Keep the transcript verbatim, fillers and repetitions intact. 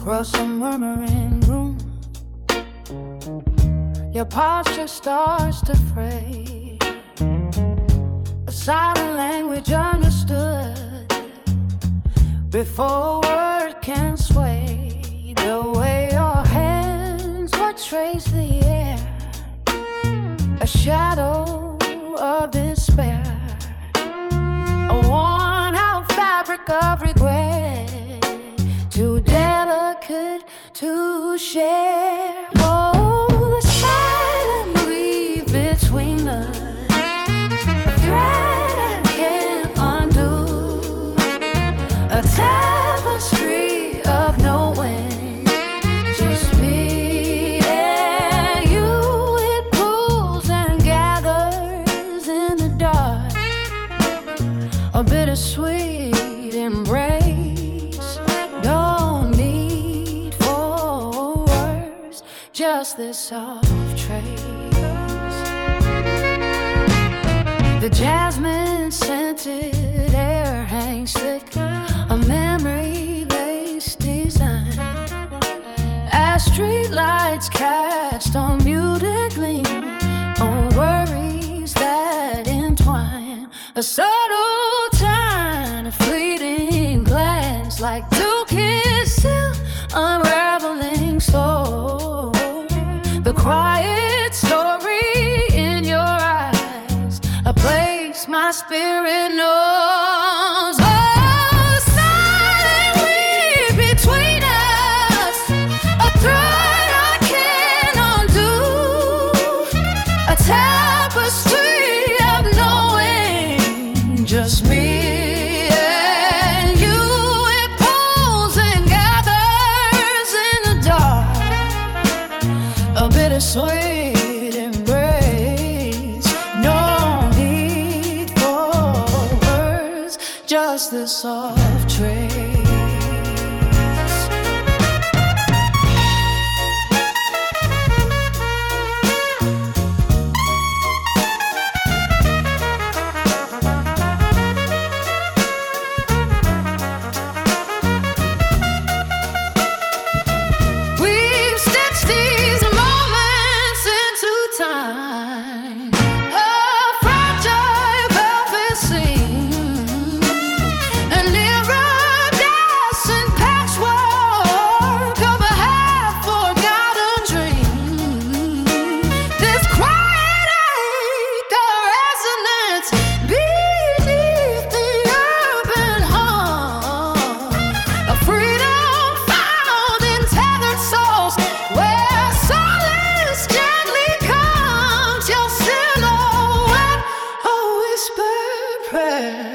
across a murmuring room. Your posture starts to fray. A silent language understood before word can sway. The way your hands would trace the air, a shadow of despair, a worn out fabric of regret, too delicate to share. Oh, the silent weave between us, a thread I can't undo, a tapestry of knowing, just me and you. It pulls and gathers in the dark, a bittersweet embrace. No need for words, just this soft trace. The jasmine scented air hangs thick, a memory lace design, as streetlights cast on muted gleam, on worries that entwine. A subtle turn, a fleeting glance, like two kisses unraveling slow. The quiet story in your eyes, a place my spirit knows. Oh, silent weave between us, a thread I can't undo, a tapestry of knowing, just me and you. It pulls and gathers in the dark, a bittersweet embrace. No need for words, just the soft trace. We've stitched these moments into time, a fragile velvet seam, an iridescent patchwork of a half-forgotten dream. This quiet ache of resonance beneath the urban hum, a freedom found in tethered souls, where solace gently comes, your silhouette, a whispered prayer.